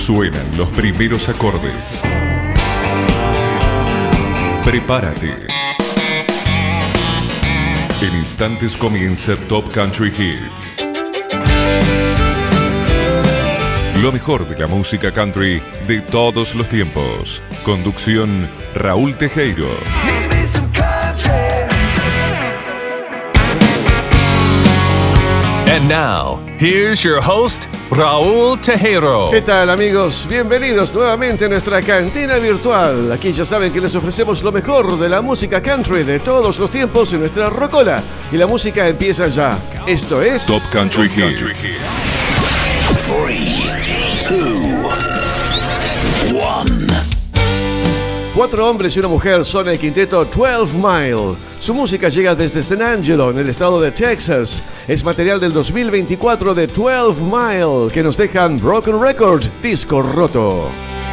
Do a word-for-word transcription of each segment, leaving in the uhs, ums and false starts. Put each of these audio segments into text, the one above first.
Suenan los primeros acordes. Prepárate. En instantes comienza Top Country Hits. Lo mejor de la música country de todos los tiempos. Conducción Raúl Tejero. And now, here's your host, Raúl Tejero. ¿Qué tal, amigos? Bienvenidos nuevamente a nuestra cantina virtual. Aquí ya saben que les ofrecemos lo mejor de la música country de todos los tiempos en nuestra rocola. Y la música empieza ya. Esto es Top Country Hits. Three, two, one. Cuatro hombres y una mujer son el quinteto twelve mile. Su música llega desde San Angelo, en el estado de Texas. Es material del dos mil veinticuatro de twelve mile, que nos dejan Broken Record, disco roto.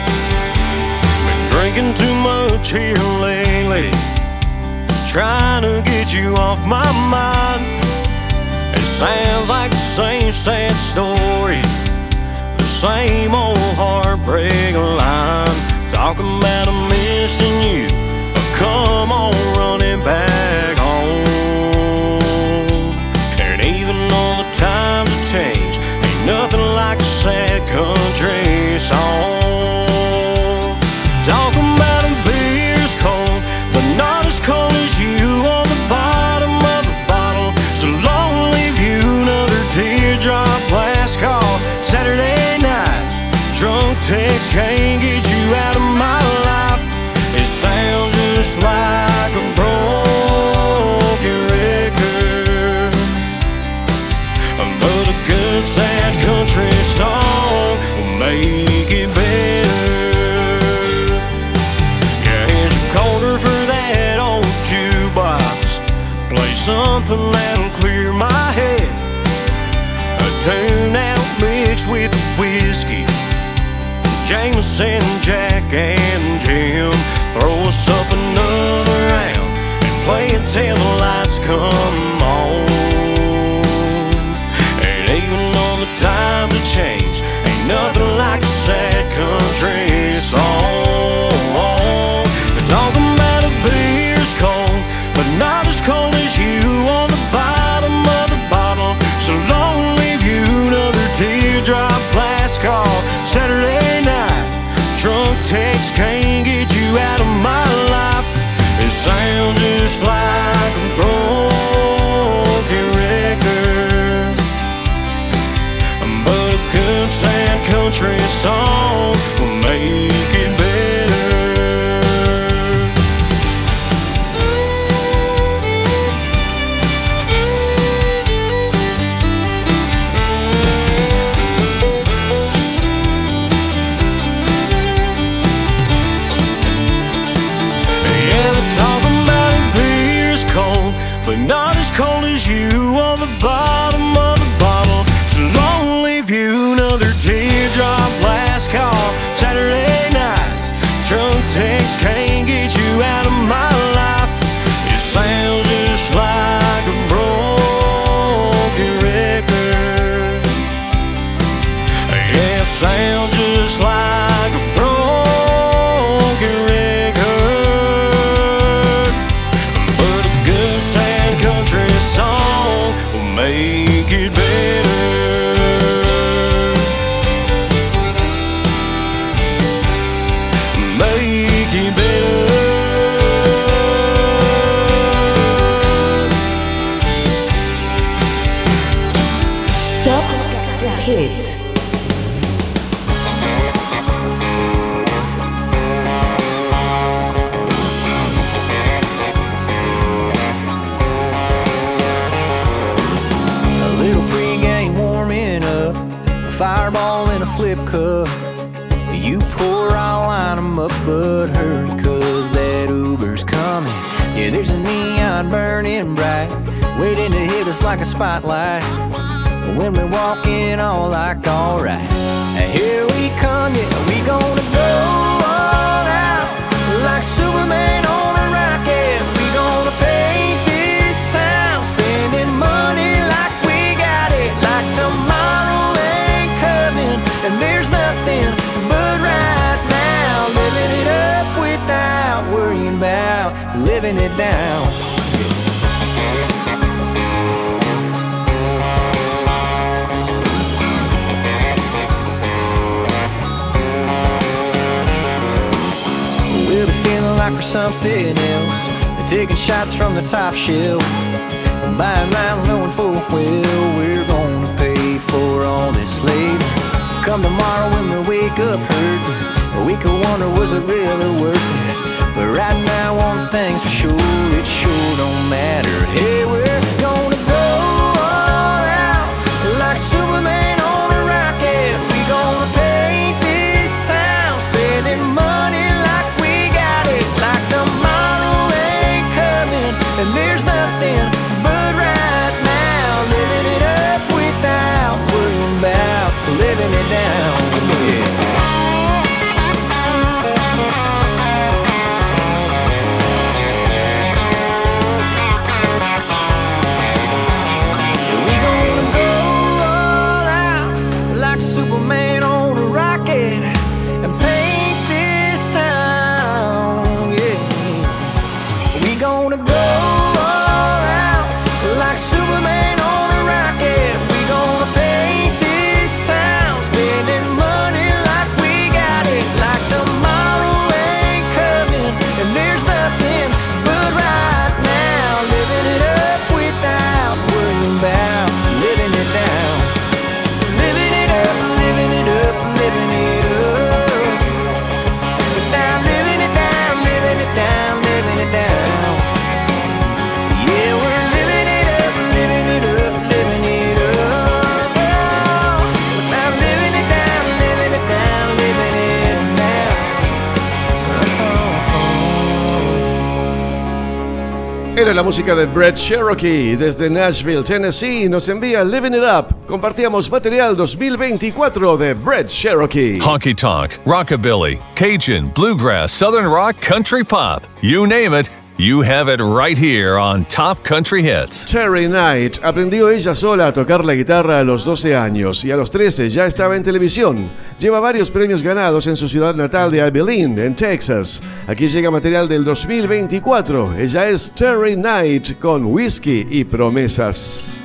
Been drinking too much here lately, trying to get you off my mind. It sounds like the same sad story, the same old heartbreak line. Talking about I'm missing you, come on running back home. And even though the times have changed, ain't nothing like a sad country song. Talking about a beer's cold, but not as cold as you on the bottom of the bottle. So long leave you another teardrop last call. Saturday night, drunk text can't get you out of my life. It sounds just like a broken record, but a good sad country song will make it better. Yeah, here's a quarter for that old jukebox. Play something that'll clear my head. A tune out mixed with whiskey, Jameson, Jack, and Jim. Throw us up another round and play it till the lights come on. And even though the times have changed, ain't nothing like a sad country song. Talking about a beer's cold, but not as cold as you on the bottom of the bottle. So long leave you another teardrop last call. Saturday night, drunk text can't get you out of my life. It sounds just like a broken record, but a good sad country song will make it better. But not as cold as you on the bottom of the bottle. So long leave you another teardrop last call. Saturday night, drunk text can't get you out of my life. It sounds just like a broken record. Yeah, it sounds just like a broken record, but a good sad country song will make it better. Make it better. Top Hits. Fireball in a flip cup. You pour, I'll line 'em up, but hurry, cause that Uber's coming. Yeah, there's a neon burning bright, waiting to hit us like a spotlight. When we walk in, all like alright. Here we come, yeah, we gonna go all out like Superman on a rocket. We gonna paint this town, spending money like we got it, like tomorrow ain't coming, and there's nothing living it down. We'll be feeling like we're something else. They're taking shots from the top shelf, buying rounds knowing full well we're gonna pay for all this labor. Come tomorrow when we wake up hurting, we could wonder was it really worth it. But right now one thing's for sure, it sure don't matter. Hey, we're gonna go all out like Superman on a rocket. We gonna paint this town, spending money like we got it, like tomorrow ain't coming and there's nothing but right now. Living it up without worrying about living it down. Yeah. Era la música de Brett Cherokee desde Nashville, Tennessee. Nos envía Living It Up. Compartíamos material dos mil veinticuatro de Brett Cherokee. Honky tonk, rockabilly, Cajun, bluegrass, southern rock, country pop. You name it, you have it right here on Top Country Hits. Terry Knight aprendió ella sola a tocar la guitarra a los doce años y a los trece ya estaba en televisión. Lleva varios premios ganados en su ciudad natal de Abilene, en Texas. Aquí llega material del dos mil veinticuatro. Ella es Terry Knight con Whiskey y Promesas.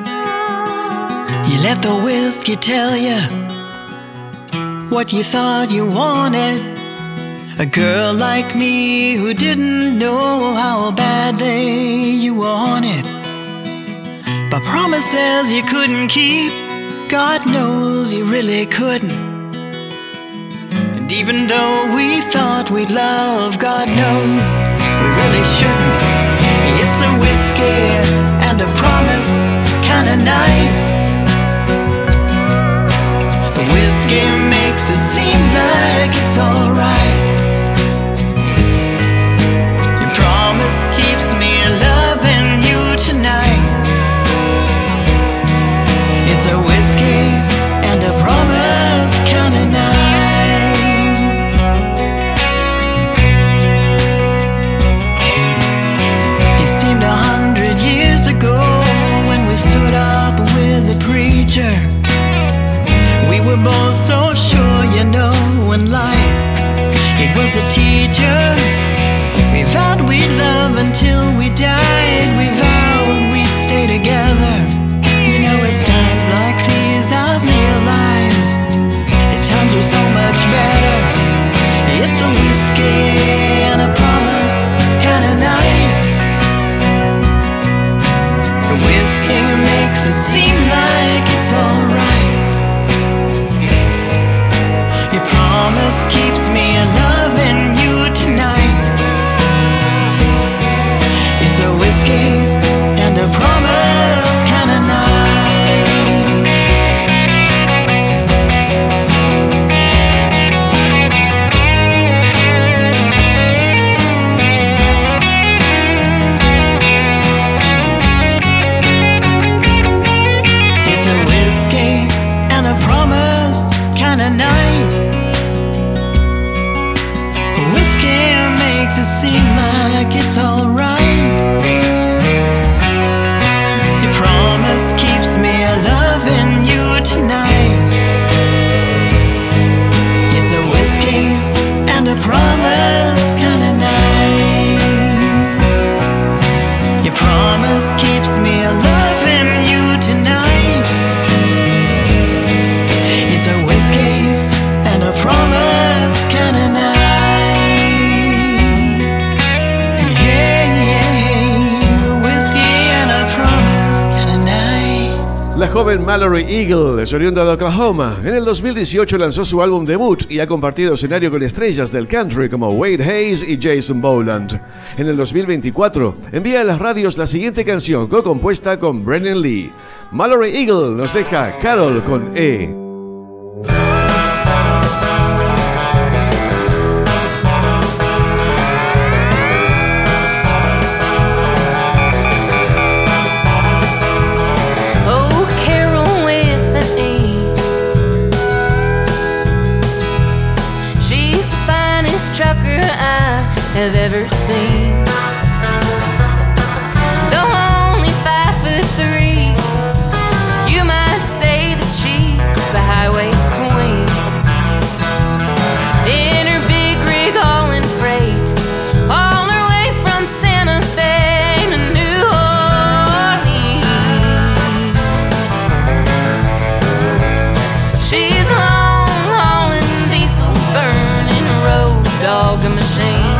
You let the whiskey tell you what you thought you wanted. A girl like me who didn't know how badly you wanted. But promises you couldn't keep, God knows you really couldn't. And even though we thought we'd love, God knows we really shouldn't. It's a whiskey and a promise kind of night. The whiskey makes it seem like it's alright. Keeps me loving you tonight. It's a whiskey and a promise kind of night. He seemed a hundred years ago when we stood up with the preacher. We were both so sure, you know, in life it was the teacher. We vowed we'd love until we died. We vowed we'd stay together. You know, it's times like these I realize the times were so much better. It's a whiskey and a promise kind of night. The whiskey makes it seem like it's alright. Your promise keeps me loving you tonight. A whiskey and a promise kind of night. It's a whiskey and a promise kind of night. A whiskey makes it seem like it's alright. Keeps me loving you tonight. It's a whiskey and a promise kind of night. joven Mallory Eagle es oriunda de Oklahoma. En el dos mil dieciocho lanzó su álbum debut y ha compartido escenario con estrellas del country como Wade Hayes y Jason Boland. En el dos mil veinticuatro envía a las radios la siguiente canción co-compuesta con Brennan Lee. Mallory Eagle nos deja Carol con E. Have ever seen. Though only five foot three, you might say that she's the highway queen. In her big rig, all in freight, all her way from Santa Fe to New Orleans. She's long hauling diesel, burning road dog and machine.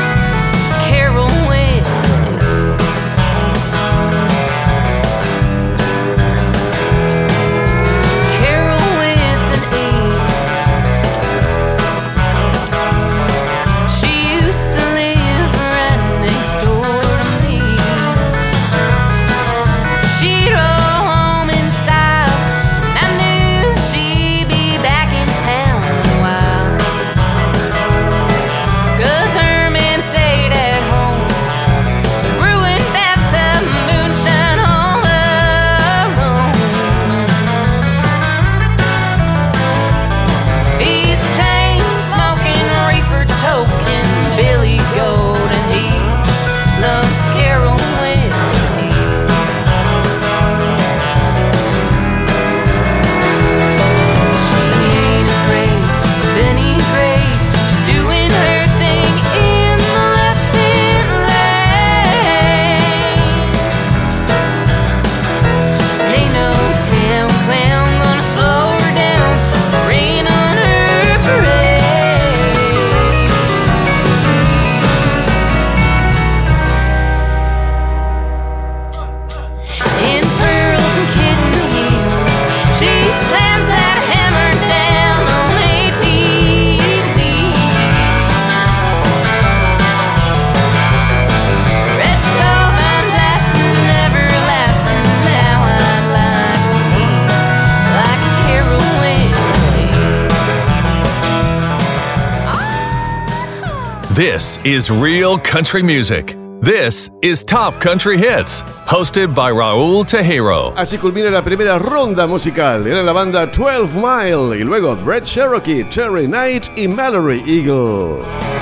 This is real country music. This is Top Country Hits, hosted by Raúl Tejero. Así culmina la primera ronda musical. Era la banda twelve mile y luego Brett Cherokee, Terry Knight y Mallory Eagle.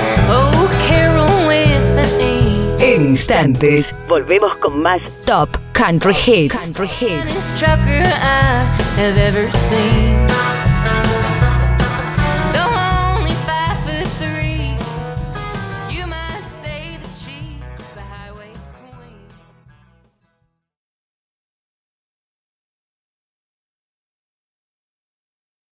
Oh, Carol with an E. En instantes, volvemos con más Top Country Hits. Country Hits. Trucker I have ever seen.